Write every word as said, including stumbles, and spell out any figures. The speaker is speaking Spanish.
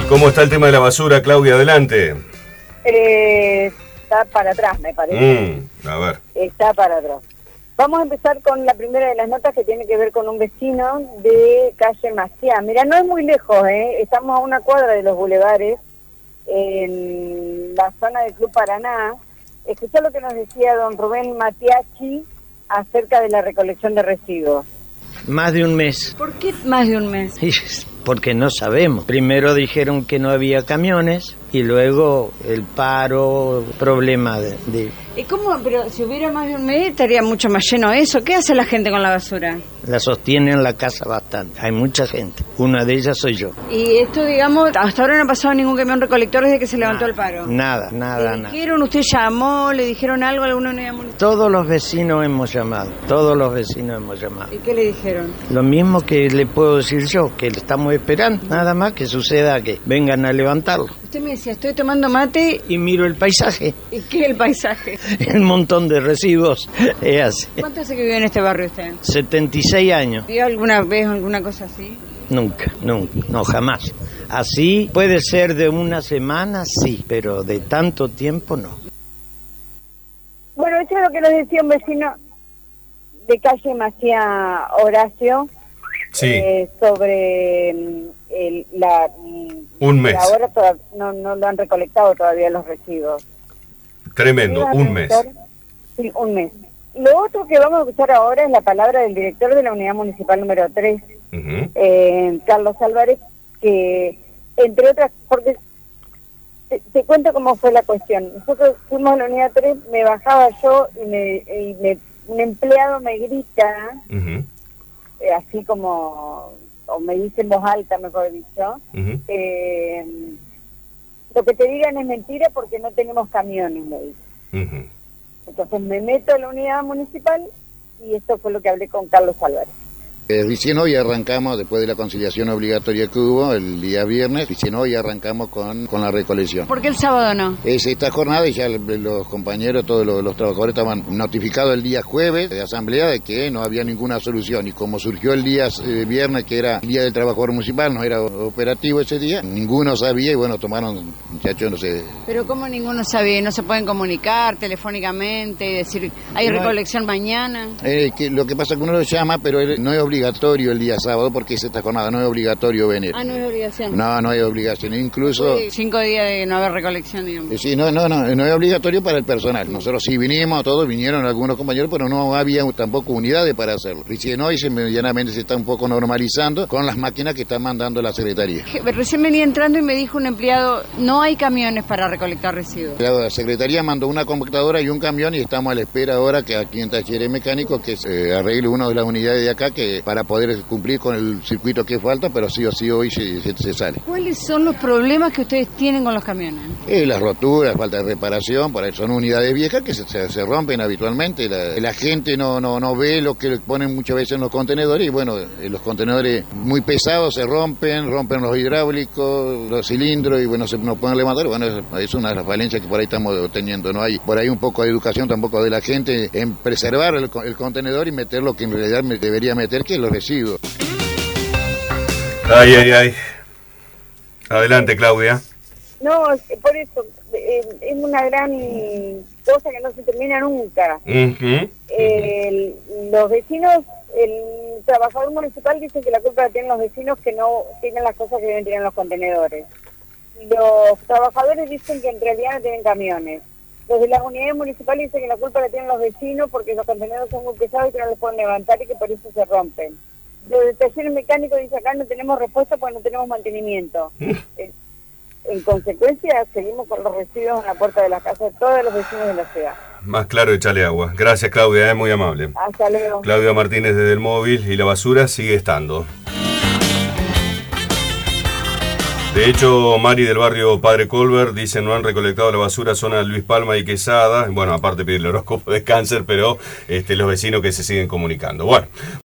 ¿Cómo está el tema de la basura, Claudia? Adelante. Eh, está para atrás, me parece. Mm, a ver. Está para atrás. Vamos a empezar con la primera de las notas, que tiene que ver con un vecino de calle Maciá. Mira, no es muy lejos, ¿eh? Estamos a una cuadra de los bulevares, en la zona del Club Paraná. Escuchá lo que nos decía don Rubén Matiachi acerca de la recolección de residuos. Más de un mes. ¿Por qué más de un mes? Porque no sabemos. Primero dijeron que no había camiones y luego el paro, problema de... de... ¿Y cómo? Pero si hubiera más de un mes estaría mucho más lleno eso. ¿Qué hace la gente con la basura? La sostiene en la casa bastante. Hay mucha gente. Una de ellas soy yo. Y esto, digamos, hasta ahora no ha pasado ningún camión recolector desde que se levantó nada, el paro. Nada, nada, ¿Le nada. dijeron, usted llamó, le dijeron algo a alguna unidad municipal? Todos los vecinos hemos llamado. Todos los vecinos hemos llamado. ¿Y qué le dijeron? Lo mismo que le puedo decir yo, que le estamos esperando. Nada más que suceda que vengan a levantarlo. Usted me decía, estoy tomando mate. Y miro el paisaje. ¿Y qué es el paisaje? El montón de residuos. Es así. ¿Cuánto hace que vive en este barrio usted? setenta y seis años. ¿Vio alguna vez alguna cosa así? Nunca, nunca, no, jamás. Así puede ser de una semana, sí, pero de tanto tiempo no. Bueno, eso es lo que nos decía un vecino de calle Maciá, Horacio, Sí. eh, sobre el, la... Un mes. Ahora toda, no, no lo han recolectado todavía los residuos. Tremendo, ¿Iba a un mes. preguntar? Sí, un mes. Lo otro que vamos a escuchar ahora es la palabra del director de la unidad municipal número tres, Uh-huh. eh, Carlos Álvarez, que entre otras, porque te, te cuento cómo fue la cuestión. Nosotros fuimos a la unidad tres, me bajaba yo y, me, y me, un empleado me grita, Uh-huh. eh, así como, o me dice en voz alta, mejor dicho, Uh-huh. eh, lo que te digan es mentira porque no tenemos camiones, me dice. Uh-huh. Entonces me meto a la unidad municipal y esto fue lo que hablé con Carlos Álvarez. Eh, recién hoy arrancamos, después de la conciliación obligatoria que hubo el día viernes, recién hoy arrancamos con, con la recolección. ¿Por qué el sábado no? Es esta jornada y ya los compañeros, todos los, los trabajadores estaban notificados el día jueves de asamblea de que no había ninguna solución. Y como surgió el día eh, viernes, que era el día del trabajador municipal, no era operativo ese día, ninguno sabía y bueno, tomaron, muchachos, no sé. Pero ¿cómo ninguno sabía? ¿No se pueden comunicar telefónicamente y decir, hay No, recolección mañana? Eh, que lo que pasa es que uno lo llama, pero él, no es obligatorio el día sábado porque es esta jornada, no es obligatorio venir. Ah, no es obligación. No, no hay obligación, incluso... Sí, cinco días de no haber recolección, digamos. Sí, no, no, no, no es obligatorio para el personal. Nosotros sí vinimos, todos vinieron algunos compañeros, pero no había tampoco unidades para hacerlo. Recién hoy se, medianamente se está un poco normalizando con las máquinas que está mandando la Secretaría. Recién venía entrando y me dijo un empleado, no hay camiones para recolectar residuos. La Secretaría mandó una computadora y un camión y estamos a la espera ahora que aquí en Talleres Mecánicos que se arregle una de las unidades de acá que para poder cumplir con el circuito que falta, pero sí o sí hoy se, se, se sale. ¿Cuáles son los problemas que ustedes tienen con los camiones? Eh, las roturas, falta de reparación, por ahí son unidades viejas que se, se, se rompen habitualmente. La, la gente no, no, no ve lo que ponen muchas veces en los contenedores y bueno, eh, los contenedores muy pesados se rompen, rompen los hidráulicos, los cilindros y bueno, se no pueden levantar. Bueno, es, es una de las falencias que por ahí estamos teniendo. No hay por ahí un poco de educación tampoco de la gente en preservar el, el contenedor y meter lo que en realidad me debería meter, que es los residuos. Ay, ay, ay. Adelante, Claudia. No, es- por eso, eh, es una gran cosa que no se termina nunca. Uh-huh. El- los vecinos, el trabajador municipal dice que la culpa la tienen los vecinos que no tienen las cosas que deben tener en los contenedores. Los trabajadores dicen que en realidad no tienen camiones. Los de las unidades municipales dicen que la culpa la tienen los vecinos porque los contenedores son muy pesados y que no los pueden levantar y que por eso se rompen. Los de talleres mecánicos dicen acá no tenemos respuesta porque no tenemos mantenimiento. Eh, En consecuencia, seguimos con los residuos en la puerta de la casa de todos los vecinos de la ciudad. Más claro, échale agua. Gracias, Claudia, es muy amable. Hasta luego. Claudia Martínez desde el móvil y la basura sigue estando. De hecho, Mari del barrio Padre Colbert dice no han recolectado la basura zona Luis Palma y Quesada. Bueno, aparte pide el horóscopo de cáncer, pero este, los vecinos que se siguen comunicando. Bueno.